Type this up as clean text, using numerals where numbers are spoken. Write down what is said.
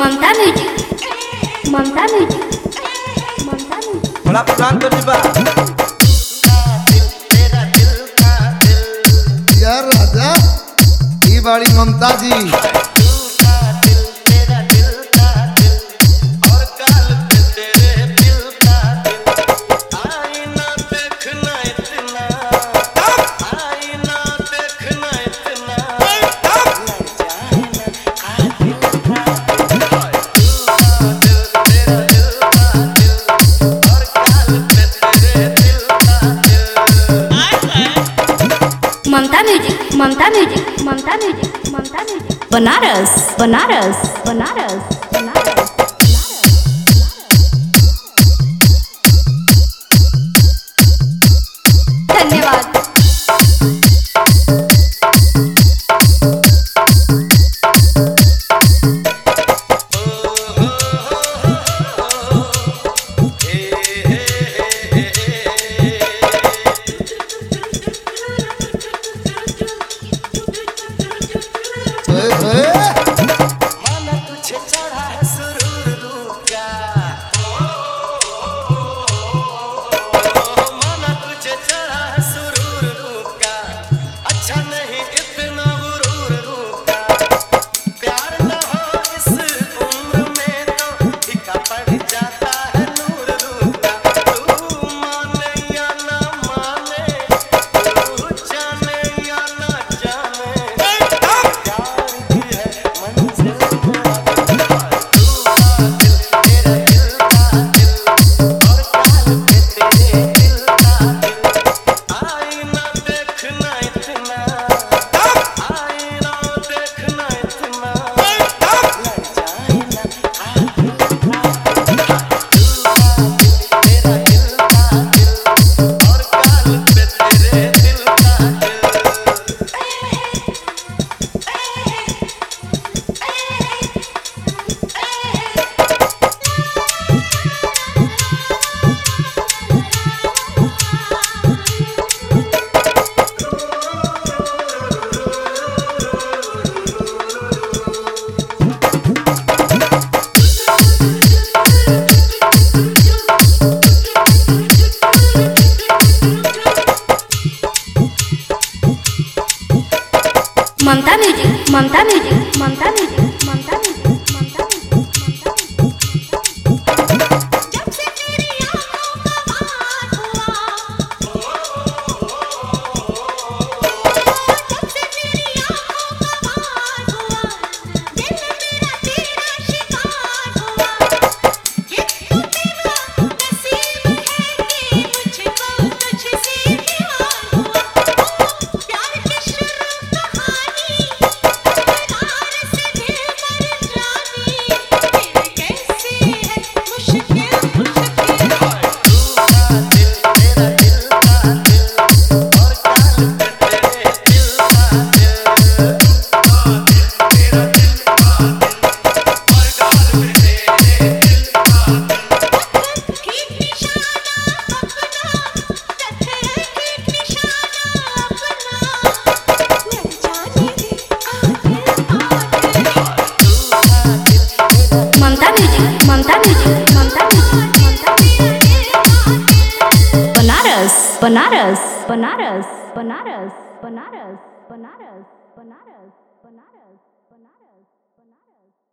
ममता music, Mamta music, Mamta music. बड़ा पसंद तो निभा यार राजा ये बड़ी Mamta ji Mamta music, Mamta music, Mamta music, Mamta music. Banaras, Banaras, Banaras, Banaras. धन्यवाद। Mamta music, Mamta music, Mamta music, Mamta music, Mamta music. जब से तेरी आँखों का बात हुआ, जब से तेरी आँखों का बात हुआ, दिल मेरा तेरा शिकार हुआ। ये तो तेरा नसीब है कि मुझको तुझसे प्यार हुआ। प्यार की शुरू कहानी Mamta music, Mamta music, Mamta music, Banaras, Banaras, Banaras, Banaras, Banaras, Banaras, Banaras, Banaras, Banaras, Banaras.